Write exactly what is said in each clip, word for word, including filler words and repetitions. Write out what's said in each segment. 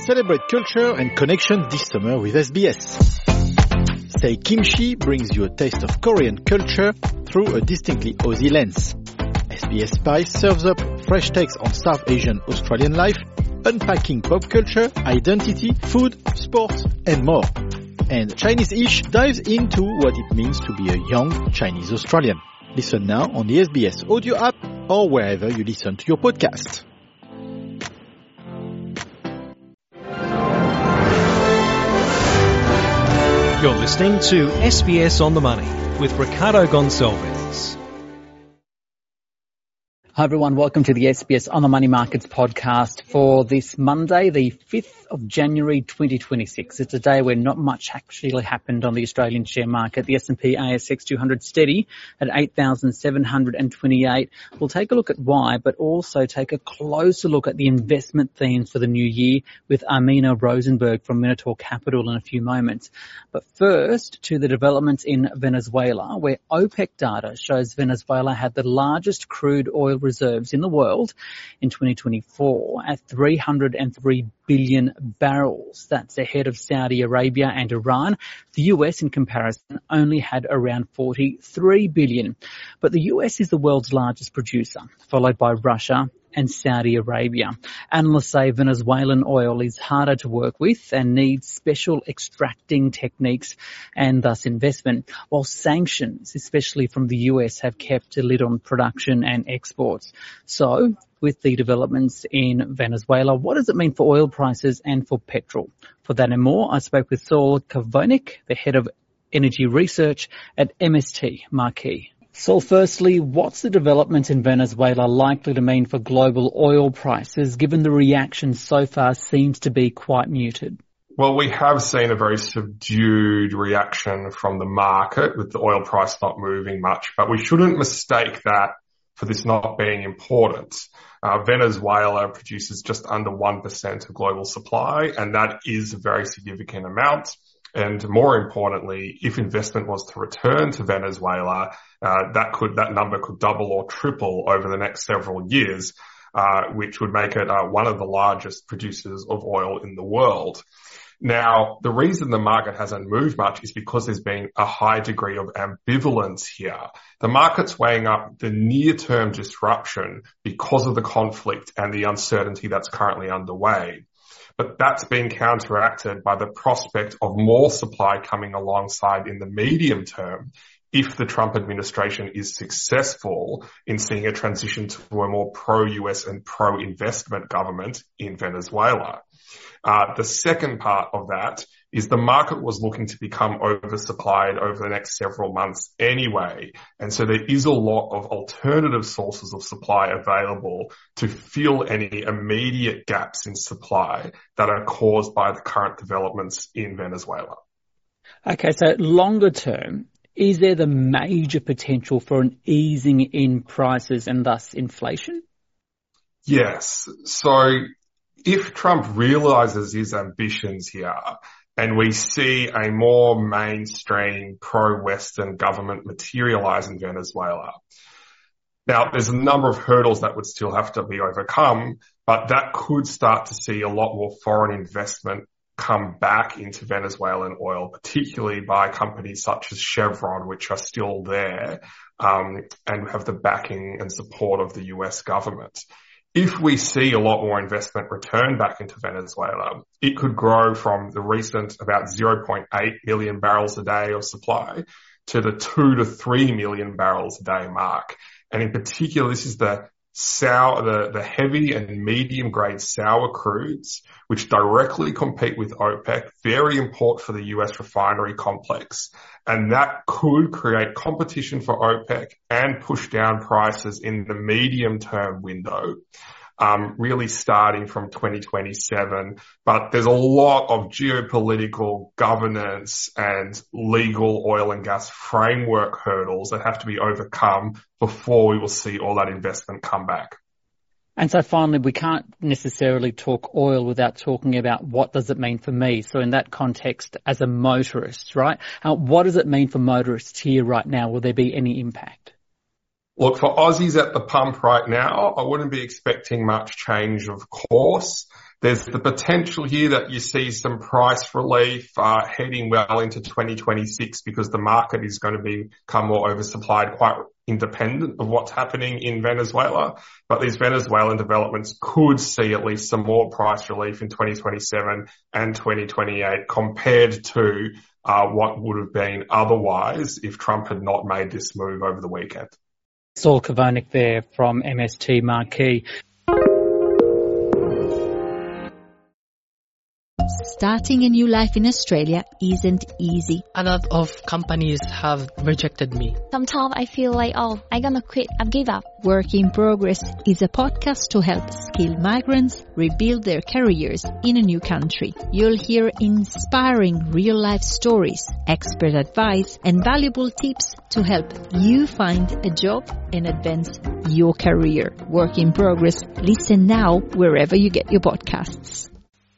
Celebrate culture and connection this summer with S B S. Say Kimchi brings you a taste of Korean culture through a distinctly Aussie lens. S B S Spice serves up fresh takes on South Asian Australian life, unpacking pop culture, identity, food, sports, and more. And Chinese Ish dives into what it means to be a young Chinese Australian. Listen now on the S B S audio app or wherever you listen to your podcast. You're listening to S B S On The Money with Ricardo Gonçalves. Hi everyone, welcome to the S B S On The Money Markets podcast for this Monday, the fifth of January twenty twenty-six. It's a day where not much actually happened on the Australian share market. The S and P A S X two hundred steady at eight thousand seven hundred twenty-eight. We'll take a look at why, but also take a closer look at the investment themes for the new year with Armina Rosenberg from Minotaur Capital in a few moments. But first, to the developments in Venezuela, where OPEC data shows Venezuela had the largest crude oil reserves in the world in twenty twenty-four at three hundred three billion barrels. That's ahead of Saudi Arabia and Iran. The U S, in comparison, only had around forty-three billion. But the U S is the world's largest producer, followed by Russia and Saudi Arabia. Analysts say Venezuelan oil is harder to work with and needs special extracting techniques and thus investment, while sanctions, especially from the U S, have kept a lid on production and exports. So, with the developments in Venezuela, what does it mean for oil prices and for petrol? For that and more, I spoke with Saul Kavonik, the head of energy research at M S T Marquee. So firstly, what's the development in Venezuela likely to mean for global oil prices, given the reaction so far seems to be quite muted? Well, we have seen a very subdued reaction from the market with the oil price not moving much, but we shouldn't mistake that for this not being important. Uh, Venezuela produces just under one percent of global supply, and that is a very significant amount. And more importantly, if investment was to return to Venezuela, uh, that could, that number could double or triple over the next several years, uh, which would make it uh, one of the largest producers of oil in the world. Now, the reason the market hasn't moved much is because there's been a high degree of ambivalence here. The market's weighing up the near-term disruption because of the conflict and the uncertainty that's currently underway. But that's been counteracted by the prospect of more supply coming alongside in the medium term if the Trump administration is successful in seeing a transition to a more pro-U S and pro-investment government in Venezuela. Uh, the second part of that is the market was looking to become oversupplied over the next several months anyway. And so there is a lot of alternative sources of supply available to fill any immediate gaps in supply that are caused by the current developments in Venezuela. Okay, so longer term, is there the major potential for an easing in prices and thus inflation? Yes. So if Trump realizes his ambitions here and we see a more mainstream pro-Western government materialize in Venezuela, now there's a number of hurdles that would still have to be overcome, but that could start to see a lot more foreign investment come back into Venezuelan oil, particularly by companies such as Chevron, which are still there, um, and have the backing and support of the U S government. If we see a lot more investment return back into Venezuela, it could grow from the recent about zero point eight million barrels a day of supply to the two to three million barrels a day mark. And in particular, this is the sour, the, the heavy and medium grade sour crudes, which directly compete with OPEC, very important for the U S refinery complex. And that could create competition for OPEC and push down prices in the medium term window, um, really starting from twenty twenty-seven. But there's a lot of geopolitical governance and legal oil and gas framework hurdles that have to be overcome before we will see all that investment come back. And so finally, we can't necessarily talk oil without talking about what does it mean for me. So in that context, as a motorist, right, uh, what does it mean for motorists here right now? Will there be any impact? Look, for Aussies at the pump right now, I wouldn't be expecting much change of course. There's the potential here that you see some price relief uh, heading well into twenty twenty-six because the market is going to become more oversupplied, quite independent of what's happening in Venezuela. But these Venezuelan developments could see at least some more price relief in twenty twenty-seven and twenty twenty-eight compared to uh, what would have been otherwise if Trump had not made this move over the weekend. Saul Kavonik there from M S T Marquee. Starting a new life in Australia isn't easy. A lot of companies have rejected me. Sometimes I feel like, oh, I'm gonna quit, I've give up. Work in Progress is a podcast to help skilled migrants rebuild their careers in a new country. You'll hear inspiring real-life stories, expert advice, and valuable tips to help you find a job and advance your career. Work in Progress. Listen now wherever you get your podcasts.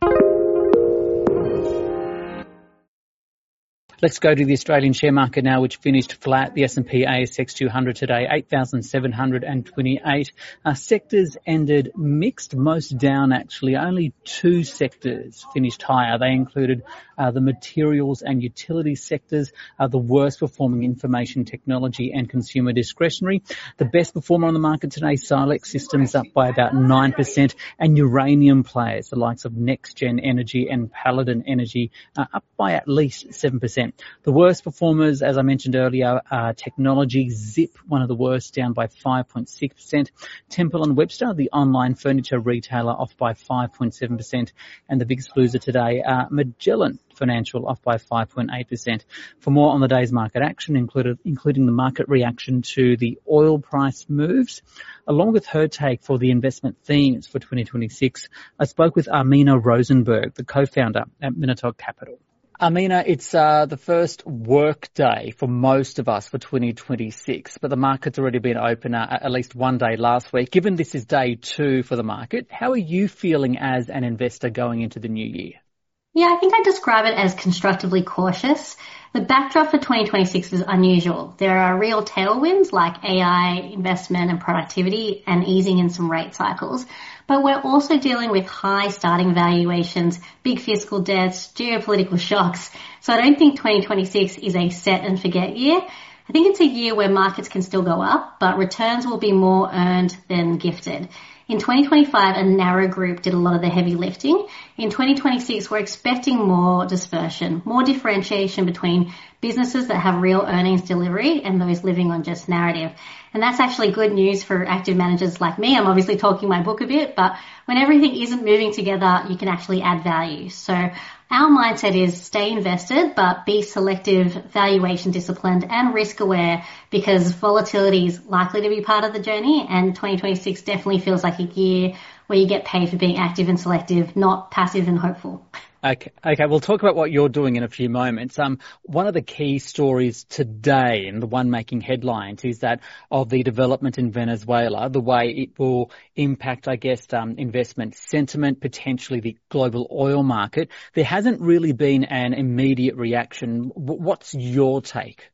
Let's go to the Australian share market now, which finished flat. The S and P A S X two hundred today, eight thousand seven hundred twenty-eight. Uh, sectors ended mixed, most down actually. Only two sectors finished higher. They included uh, the materials and utilities sectors, uh, the worst performing information technology and consumer discretionary. The best performer on the market today, Silex Systems, up by about nine percent, and uranium players, the likes of NextGen Energy and Paladin Energy, uh, up by at least seven percent. The worst performers, as I mentioned earlier, are technology. Zip, one of the worst, down by five point six percent. Temple and Webster, the online furniture retailer, off by five point seven percent. And the biggest loser today, uh, Magellan Financial, off by five point eight percent. For more on the day's market action, included, including the market reaction to the oil price moves, along with her take for the investment themes for twenty twenty-six, I spoke with Armina Rosenberg, the co-founder at Minotaur Capital. Armina, it's uh, the first work day for most of us for twenty twenty-six, but the market's already been open uh, at least one day last week. Given this is day two for the market, how are you feeling as an investor going into the new year? Yeah, I think I describe it as constructively cautious. The backdrop for twenty twenty-six is unusual. There are real tailwinds like A I, investment and productivity, and easing in some rate cycles. But we're also dealing with high starting valuations, big fiscal debts, geopolitical shocks. So I don't think twenty twenty-six is a set and forget year. I think it's a year where markets can still go up, but returns will be more earned than gifted. In twenty twenty-five, a narrow group did a lot of the heavy lifting. In twenty twenty-six, we're expecting more dispersion, more differentiation between businesses that have real earnings delivery and those living on just narrative. And that's actually good news for active managers like me. I'm obviously talking my book a bit, but when everything isn't moving together, you can actually add value. So our mindset is stay invested, but be selective, valuation disciplined and risk aware, because volatility is likely to be part of the journey. And twenty twenty-six definitely feels like a year where you get paid for being active and selective, not passive and hopeful. Okay, okay. We'll talk about what you're doing in a few moments. Um, one of the key stories today, and the one making headlines, is that of the development in Venezuela, the way it will impact, I guess, um, investment sentiment, potentially the global oil market. There hasn't really been an immediate reaction. What's your take?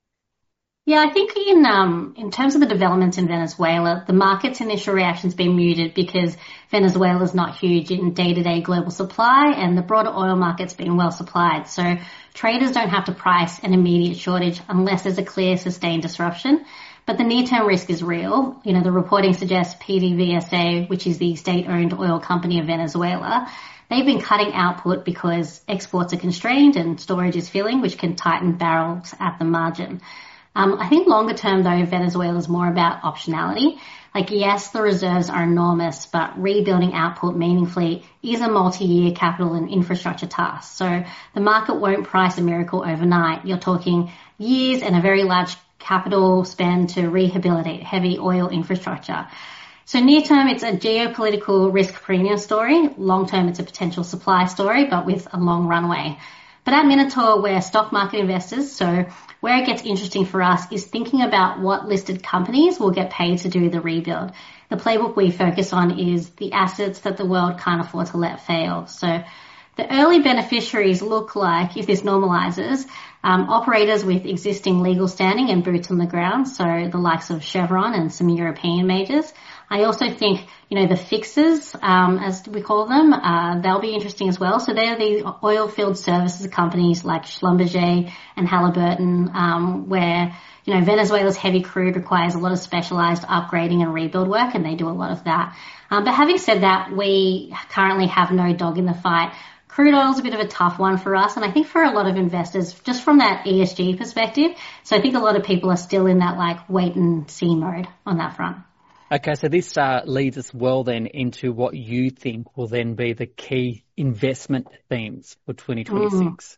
Yeah, I think in um in terms of the developments in Venezuela, the market's initial reaction's been muted because Venezuela's not huge in day-to-day global supply and the broader oil market's been well supplied. So traders don't have to price an immediate shortage unless there's a clear sustained disruption. But the near-term risk is real. You know, the reporting suggests P D V S A, which is the state-owned oil company of Venezuela, they've been cutting output because exports are constrained and storage is filling, which can tighten barrels at the margin. Um, I think longer term, though, Venezuela is more about optionality. Like, yes, the reserves are enormous, but rebuilding output meaningfully is a multi-year capital and infrastructure task. So the market won't price a miracle overnight. You're talking years and a very large capital spend to rehabilitate heavy oil infrastructure. So near term, it's a geopolitical risk premium story. Long term, it's a potential supply story, but with a long runway. But at Minotaur, we're stock market investors, so where it gets interesting for us is thinking about what listed companies will get paid to do the rebuild. The playbook we focus on is the assets that the world can't afford to let fail. So the early beneficiaries look like, if this normalizes, um, operators with existing legal standing and boots on the ground, so the likes of Chevron and some European majors. I also think, you know, the fixers, um, as we call them, uh, they'll be interesting as well. So they're the oil field services companies like Schlumberger and Halliburton, um, where, you know, Venezuela's heavy crude requires a lot of specialized upgrading and rebuild work, and they do a lot of that. Um, but having said that, we currently have no dog in the fight. Crude oil is a bit of a tough one for us, and I think for a lot of investors, just from that E S G perspective. So I think a lot of people are still in that like wait and see mode on that front. Okay, so this uh, leads us well then into what you think will then be the key investment themes for twenty twenty-six. Mm.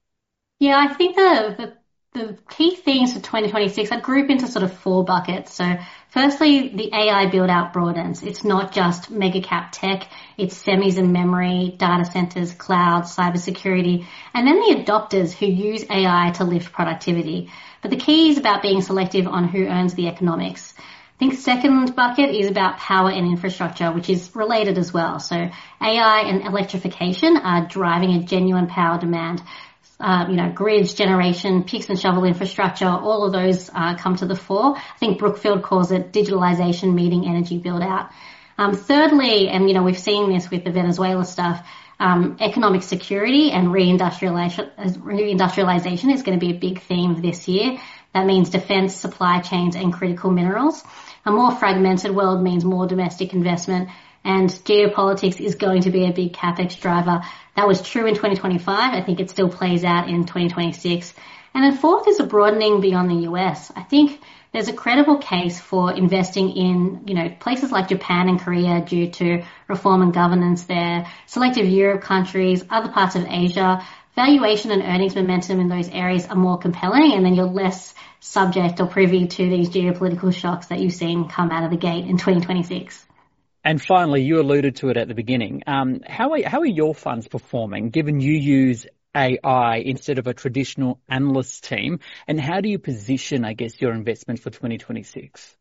Yeah, I think the, the the key themes for twenty twenty-six I group into sort of four buckets. So firstly, the A I build out broadens. It's not just mega cap tech. It's semis and memory, data centers, cloud, cybersecurity, and then the adopters who use A I to lift productivity. But the key is about being selective on who earns the economics. I think second bucket is about power and infrastructure, which is related as well. So A I and electrification are driving a genuine power demand. Uh, you know, grids, generation, picks and shovel infrastructure, all of those uh, come to the fore. I think Brookfield calls it digitalization meeting energy build out. Um, thirdly, and you know, we've seen this with the Venezuela stuff, um, economic security and reindustrialization, reindustrialization is going to be a big theme this year. That means defense, supply chains and critical minerals. A more fragmented world means more domestic investment, and geopolitics is going to be a big capex driver. That was true in twenty twenty-five. I think it still plays out in twenty twenty-six. And then fourth is a broadening beyond the U S. I think there's a credible case for investing in, you know, places like Japan and Korea due to reform and governance there, selective Europe countries, other parts of Asia. Valuation and earnings momentum in those areas are more compelling, and then you're less subject or privy to these geopolitical shocks that you've seen come out of the gate in twenty twenty-six. And finally, you alluded to it at the beginning. Um, how are, how are your funds performing, given you use A I instead of a traditional analyst team? And how do you position, I guess, your investment for twenty twenty-six?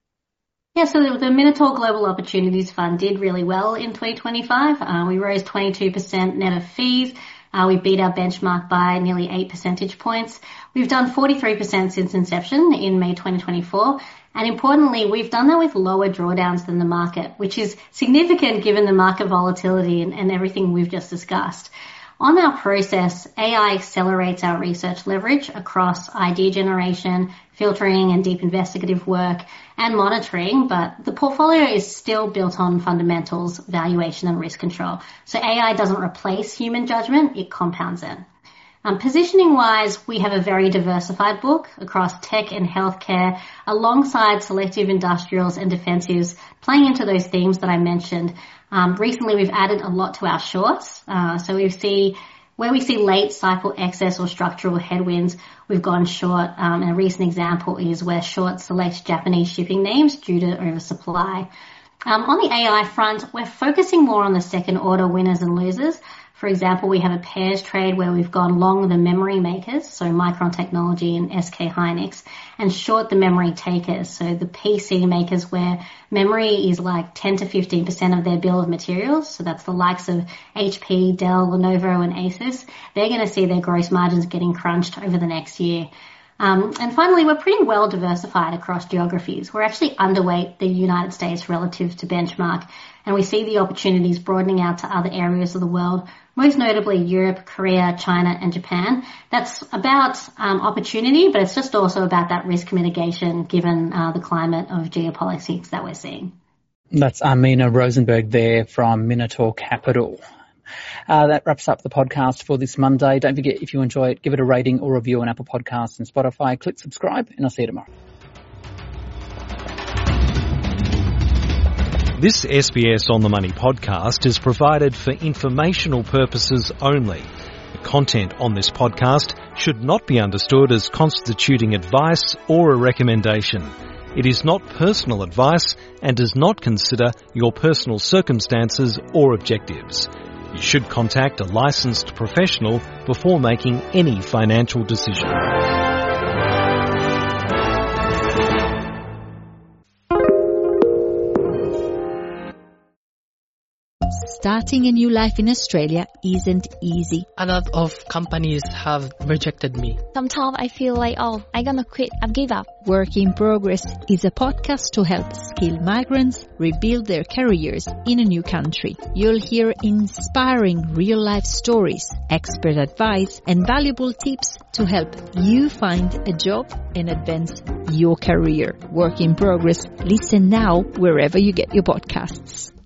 Yeah, so the, the Minotaur Global Opportunities Fund did really well in twenty twenty-five. Uh, we rose twenty-two percent net of fees. Uh, we beat our benchmark by nearly eight percentage points. We've done forty-three percent since inception in May twenty twenty-four. And importantly, we've done that with lower drawdowns than the market, which is significant given the market volatility and, and everything we've just discussed. On our process, A I accelerates our research leverage across idea generation, filtering and deep investigative work and monitoring, but the portfolio is still built on fundamentals, valuation and risk control. So A I doesn't replace human judgment, it compounds it. Um, positioning wise, we have a very diversified book across tech and healthcare alongside selective industrials and defensives, playing into those themes that I mentioned. Um, recently we've added a lot to our shorts. Uh, so we see where we see late cycle excess or structural headwinds, we've gone short. Um, and a recent example is where short select Japanese shipping names due to oversupply. Um, on the A I front, we're focusing more on the second order winners and losers. For example, we have a pairs trade where we've gone long the memory makers, so Micron Technology and S K Hynix, and short the memory takers, so the P C makers where memory is like ten to fifteen percent of their bill of materials. So that's the likes of H P, Dell, Lenovo and Asus. They're going to see their gross margins getting crunched over the next year. Um, and finally, we're pretty well diversified across geographies. We're actually underweight the United States relative to benchmark, and we see the opportunities broadening out to other areas of the world, most notably Europe, Korea, China, and Japan. That's about um, opportunity, but it's just also about that risk mitigation given uh, the climate of geopolitics that we're seeing. That's Armina Rosenberg there from Minotaur Capital. Uh, that wraps up the podcast for this Monday. Don't forget, if you enjoy it, give it a rating or review on Apple Podcasts and Spotify. Click subscribe, and I'll see you tomorrow. This S B S On The Money podcast is provided for informational purposes only. The content on this podcast should not be understood as constituting advice or a recommendation. It is not personal advice and does not consider your personal circumstances or objectives. You should contact a licensed professional before making any financial decision. Starting a new life in Australia isn't easy. A lot of companies have rejected me. Sometimes I feel like, oh, I'm gonna quit. I've give up. Work in Progress is a podcast to help skilled migrants rebuild their careers in a new country. You'll hear inspiring real-life stories, expert advice, and valuable tips to help you find a job and advance your career. Work in Progress. Listen now wherever you get your podcasts.